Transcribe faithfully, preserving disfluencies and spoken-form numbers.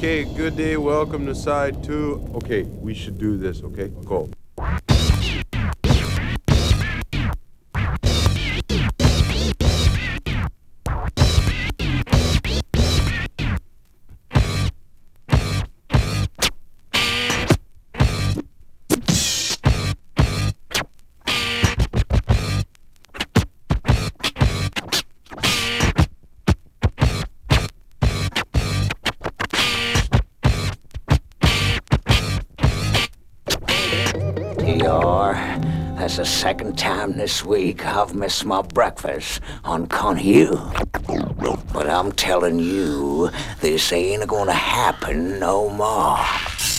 Okay, good day. Welcome to side two. Okay, we should do this, okay? Go. T R, that's the second time this week I've missed my breakfast on Conhue. But I'm telling you, this ain't gonna happen no more.